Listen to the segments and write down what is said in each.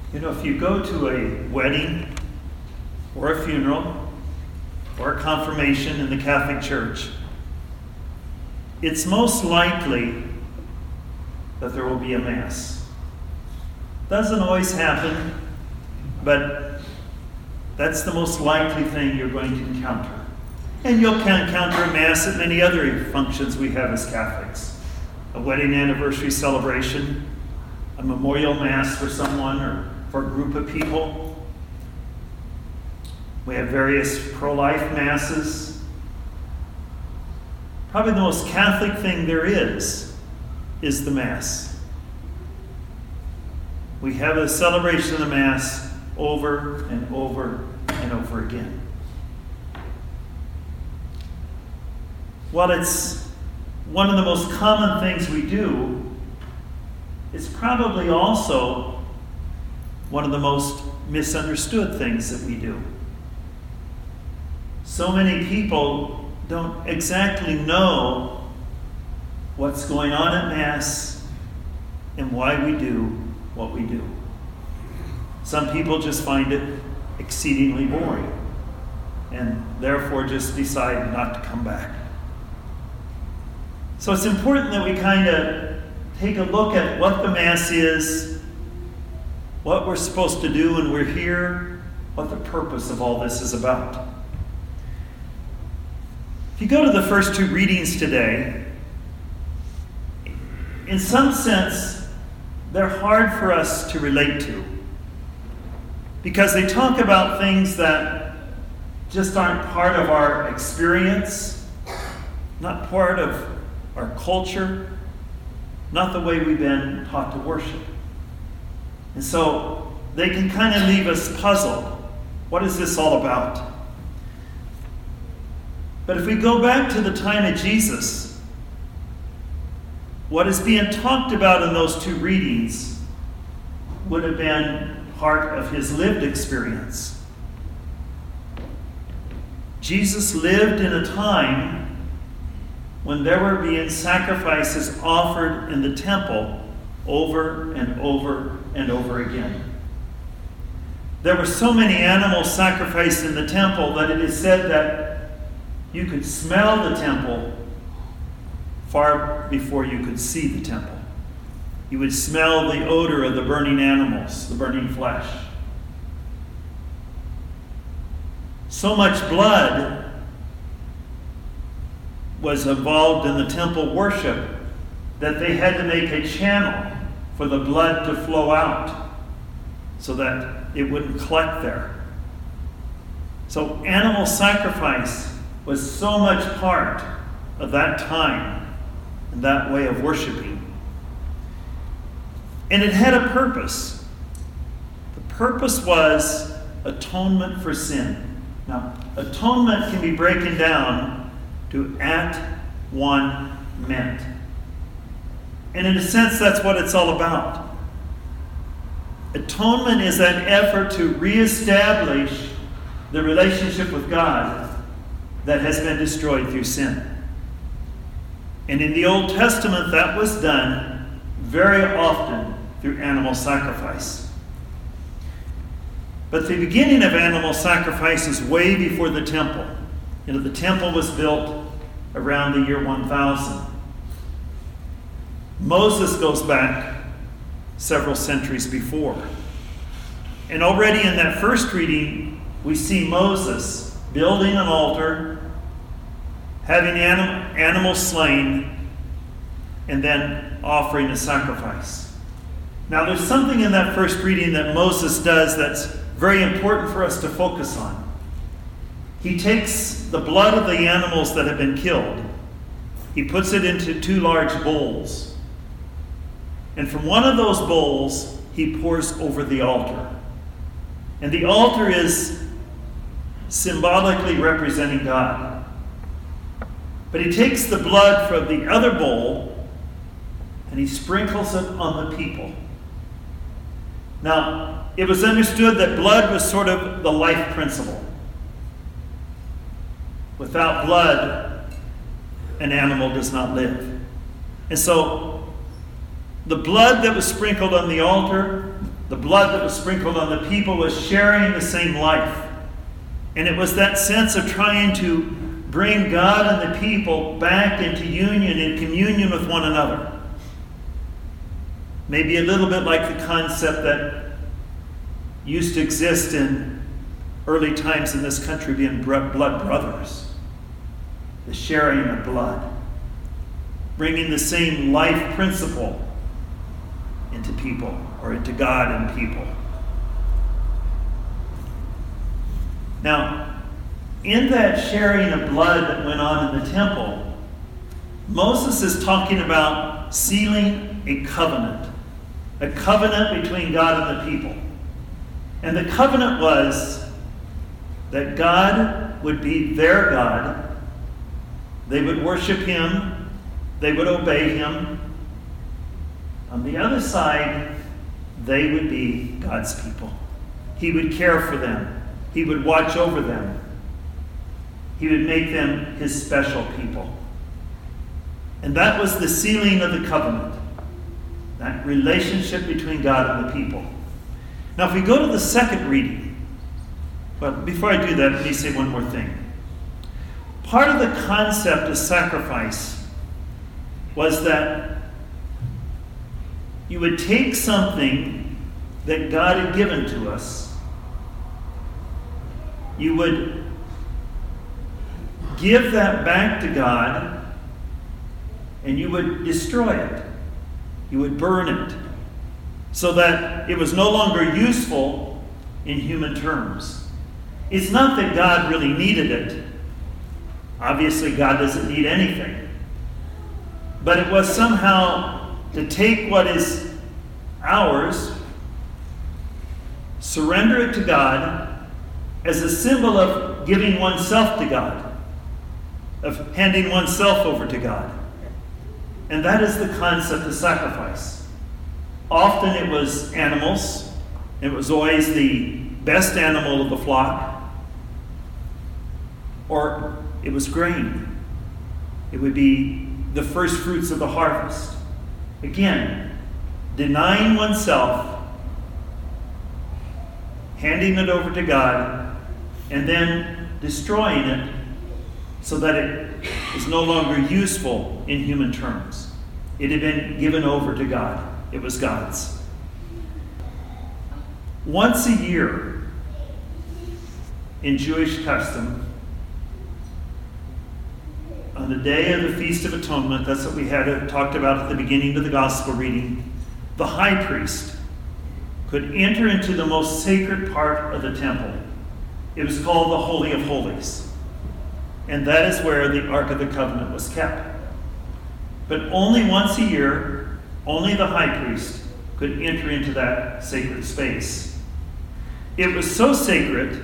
If you go to a wedding or a funeral or a confirmation in the Catholic Church, it's most likely that there will be a Mass. Doesn't always happen, but that's the most likely thing you're going to encounter. And you'll encounter a Mass at many other functions we have as Catholics. A wedding anniversary celebration, a memorial Mass for someone or for a group of people. We have various pro-life Masses. Probably the most Catholic thing there is the Mass. We have a celebration of the Mass over and over and over again. While it's one of the most common things we do, it's probably also one of the most misunderstood things that we do. So many people don't exactly know what's going on at Mass and why we do what we do. Some people just find it exceedingly boring and therefore just decide not to come back. So it's important that we kind of take a look at what the Mass is, what we're supposed to do when we're here, what the purpose of all this is about. If you go to the first two readings today, in some sense, they're hard for us to relate to because they talk about things that just aren't part of our experience, not part of our culture, not the way we've been taught to worship. And so they can kind of leave us puzzled. What is this all about? But if we go back to the time of Jesus, what is being talked about in those two readings would have been part of his lived experience. Jesus lived in a time when there were being sacrifices offered in the temple over and over and over again. There were so many animals sacrificed in the temple that it is said that you could smell the temple far before you could see the temple. You would smell the odor of the burning animals, the burning flesh. So much blood was involved in the temple worship that they had to make a channel for the blood to flow out so that it wouldn't collect there. So animal sacrifice was so much part of that time and that way of worshiping. And it had a purpose. The purpose was atonement for sin. Now, atonement can be broken down to at one meant. And in a sense, that's what it's all about. Atonement is that effort to reestablish the relationship with God that has been destroyed through sin. And in the Old Testament, that was done very often through animal sacrifice. But the beginning of animal sacrifice is way before the temple. The temple was built around the year 1000. Moses goes back several centuries before. And already in that first reading, we see Moses building an altar, having animals slain, and then offering a sacrifice. Now, there's something in that first reading that Moses does that's very important for us to focus on. He takes the blood of the animals that have been killed. He puts it into two large bowls. And from one of those bowls, he pours over the altar. And the altar is symbolically representing God. But he takes the blood from the other bowl and he sprinkles it on the people. Now, it was understood that blood was sort of the life principle. Without blood, an animal does not live. And so, the blood that was sprinkled on the altar The blood that was sprinkled on the people was sharing the same life. And it was that sense of trying to bring God and the people back into union and communion with one another. Maybe a little bit like the concept that used to exist in early times in this country, being blood brothers. The sharing of blood. Bringing the same life principle into people, or into God and people. Now, in that sharing of blood that went on in the temple, Moses is talking about sealing a covenant between God and the people. And the covenant was that God would be their God. They would worship him. They would obey him. On the other side, they would be God's people. He would care for them. He would watch over them. He would make them his special people. And that was the sealing of the covenant. That relationship between God and the people. Now, if we go to the second reading, well, before I do that, let me say one more thing. Part of the concept of sacrifice was that you would take something that God had given to us, you would give that back to God, and you would destroy it. You would burn it, so that it was no longer useful in human terms. It's not that God really needed it. Obviously, God doesn't need anything. But it was somehow to take what is ours, surrender it to God as a symbol of giving oneself to God, of handing oneself over to God. And that is the concept of sacrifice. Often it was animals. It was always the best animal of the flock. Or it was grain. It would be the first fruits of the harvest. Again, denying oneself, handing it over to God, and then destroying it so that it is no longer useful in human terms. It had been given over to God. It was God's. Once a year, in Jewish custom, on the day of the Feast of Atonement, that's what we had talked about at the beginning of the Gospel reading, the high priest could enter into the most sacred part of the temple. It was called the Holy of Holies. And that is where the Ark of the Covenant was kept. But only once a year, only the high priest could enter into that sacred space. It was so sacred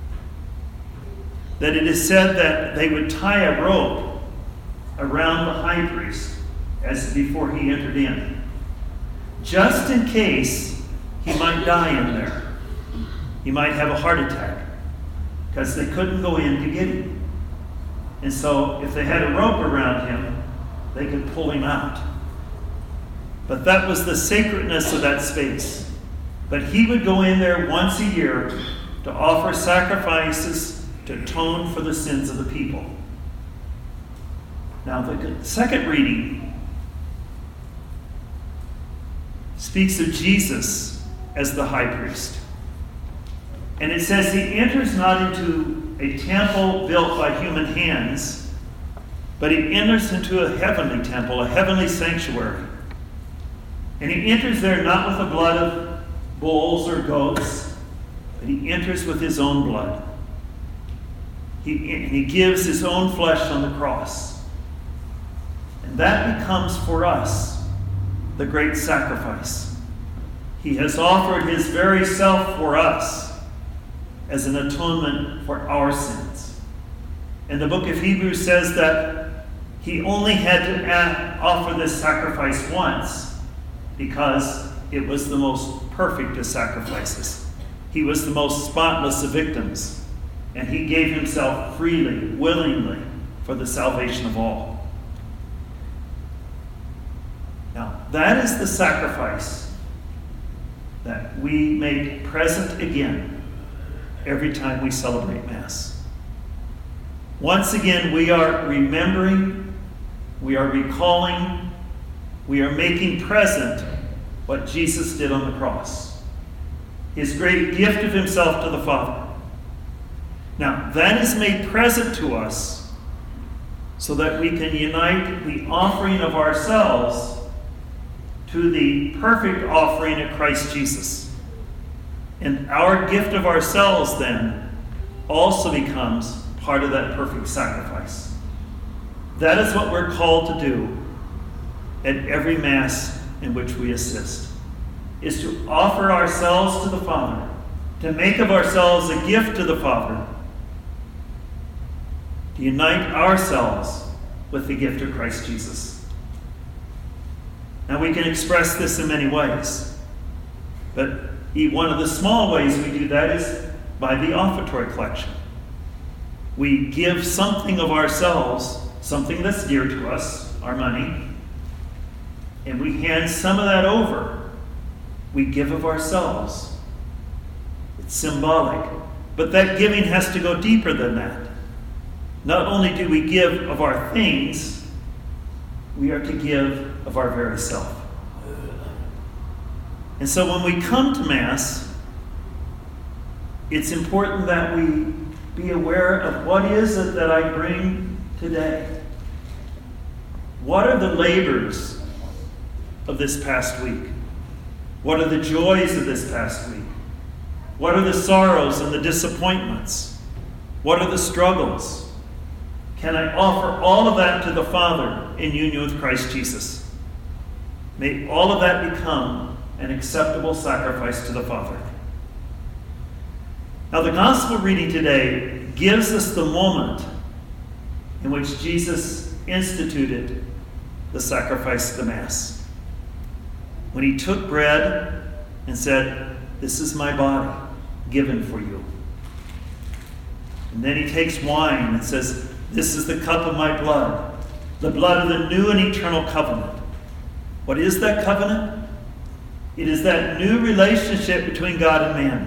that it is said that they would tie a rope around the high priest as before he entered in, just in case he might die in there. He might have a heart attack because they couldn't go in to get him. And so if they had a rope around him, they could pull him out. But that was the sacredness of that space. But he would go in there once a year to offer sacrifices to atone for the sins of the people. Now, the second reading speaks of Jesus as the high priest. And it says he enters not into a temple built by human hands, but he enters into a heavenly temple, a heavenly sanctuary. And he enters there not with the blood of bulls or goats, but he enters with his own blood. He gives his own flesh on the cross. And that becomes for us the great sacrifice. He has offered his very self for us as an atonement for our sins. And the book of Hebrews says that he only had to offer this sacrifice once because it was the most perfect of sacrifices. He was the most spotless of victims. And he gave himself freely, willingly, for the salvation of all. Now, that is the sacrifice that we make present again every time we celebrate Mass. Once again, we are remembering, we are recalling, we are making present what Jesus did on the cross. His great gift of himself to the Father. Now, that is made present to us so that we can unite the offering of ourselves to the perfect offering of Christ Jesus. And our gift of ourselves then also becomes part of that perfect sacrifice. That is what we're called to do at every Mass in which we assist, is to offer ourselves to the Father, to make of ourselves a gift to the Father, to unite ourselves with the gift of Christ Jesus. Now we can express this in many ways, but one of the small ways we do that is by the offertory collection. We give something of ourselves, something that's dear to us, our money, and we hand some of that over. We give of ourselves. It's symbolic, but that giving has to go deeper than that. Not only do we give of our things, we are to give of our very self. And so when we come to Mass, it's important that we be aware of what is it that I bring today. What are the labors of this past week? What are the joys of this past week? What are the sorrows and the disappointments? What are the struggles? Can I offer all of that to the Father in union with Christ Jesus? May all of that become an acceptable sacrifice to the Father. Now, the Gospel reading today gives us the moment in which Jesus instituted the sacrifice of the Mass. When he took bread and said, "This is my body given for you." And then he takes wine and says, "This is the cup of my blood, the blood of the new and eternal covenant." What is that covenant? It is that new relationship between God and man.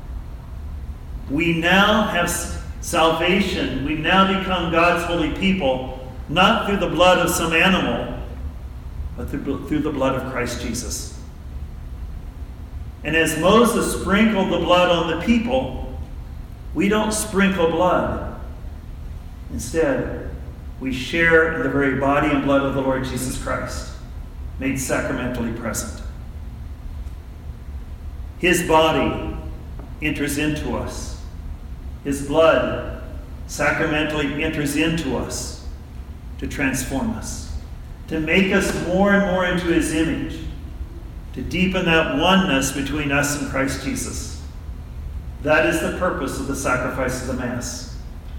We now have salvation. We now become God's holy people, not through the blood of some animal, but through the blood of Christ Jesus. And as Moses sprinkled the blood on the people, we don't sprinkle blood. Instead, we share in the very body and blood of the Lord Jesus Christ, made sacramentally present. His body enters into us. His blood sacramentally enters into us to transform us, to make us more and more into his image, to deepen that oneness between us and Christ Jesus. That is the purpose of the sacrifice of the Mass.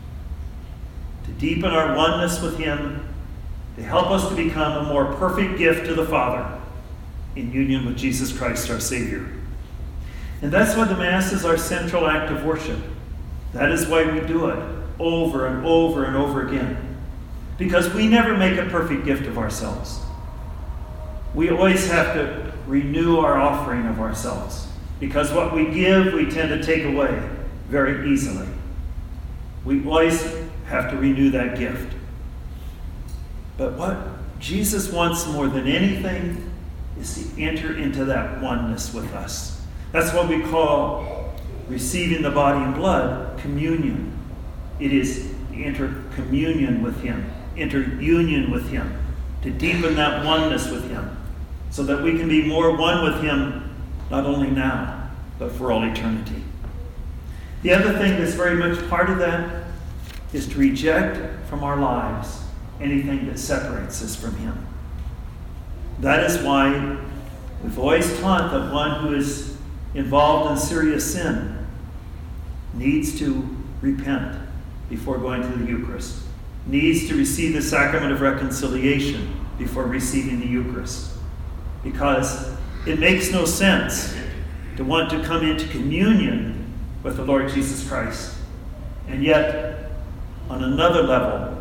To deepen our oneness with him, to help us to become a more perfect gift to the Father in union with Jesus Christ, our Savior. And that's why the Mass is our central act of worship. That is why we do it over and over and over again. Because we never make a perfect gift of ourselves. We always have to renew our offering of ourselves. Because what we give, we tend to take away very easily. We always have to renew that gift. But what Jesus wants more than anything is to enter into that oneness with us. That's what we call receiving the body and blood, communion. It is enter communion with him, enter union with him, to deepen that oneness with him, so that we can be more one with him, not only now, but for all eternity. The other thing that's very much part of that is to reject from our lives anything that separates us from him. That is why we've always taught that one who is involved in serious sin needs to repent before going to the Eucharist, needs to receive the sacrament of reconciliation before receiving the Eucharist. Because it makes no sense to want to come into communion with the Lord Jesus Christ, and yet, on another level,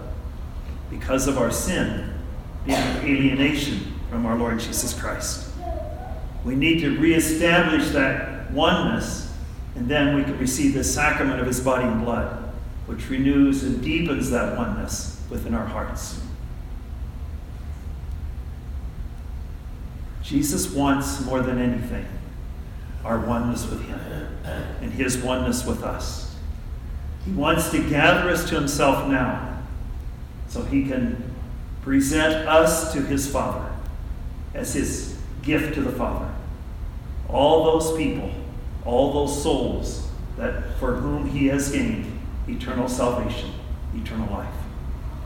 because of our sin, be in alienation from our Lord Jesus Christ. We need to reestablish that oneness, and then we can receive the sacrament of his body and blood, which renews and deepens that oneness within our hearts. Jesus wants more than anything our oneness with him and his oneness with us. He wants to gather us to himself now so he can present us to his Father as his gift to the Father. All those people, all those souls that for whom he has gained eternal salvation, eternal life.